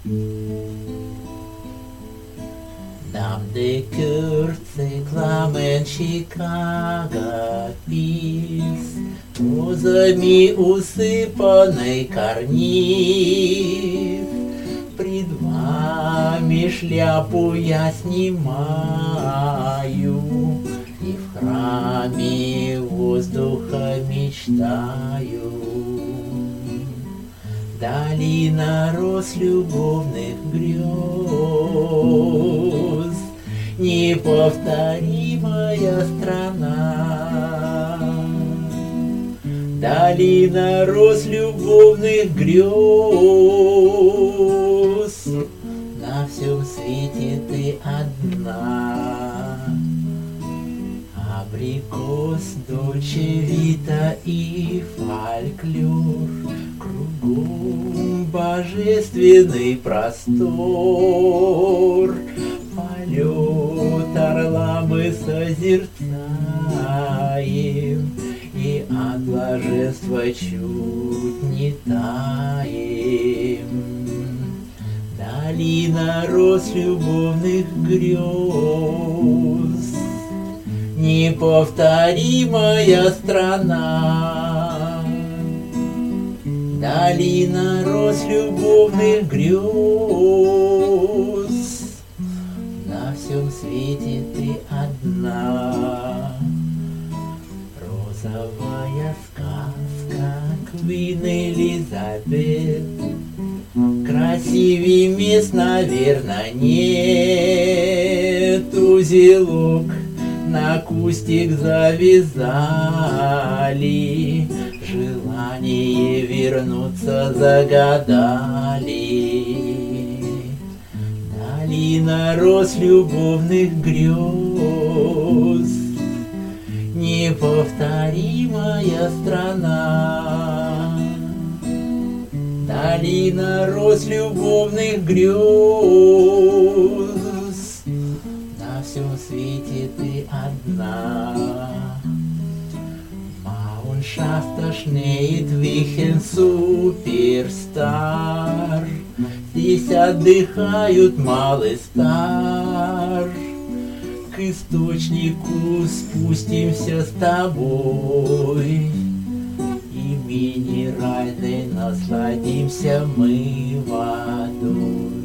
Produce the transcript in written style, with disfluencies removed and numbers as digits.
Нам de Kürze klamen Чикаго пис, розами усыпанный карниз. Пред вами шляпу я снимаю, и в храме воздуха мечтаю. Долина роз любовных грез, неповторимая страна. Долина роз любовных грез, на всем свете ты одна. Абрикос, Дольче Вита и фольклор, кругом божественный простор. Полет орла мы созерцаем, и от блаженства чуть не таем. Долина роз любовных грез, неповторимая страна. Долина роз любовных грез, на всем свете ты одна. Розовая сказка Квин Элизабет, красивей мест, наверно, нет. Узелок на кустик завязали, желание вернуться загадали. Долина роз любовных грез, неповторимая страна. Долина роз любовных грез, на всем свете ты одна. Мауншафта шнеет Вихен суперстар, здесь отдыхают малый стар. К источнику спустимся с тобой, и минеральной насладимся мы водой.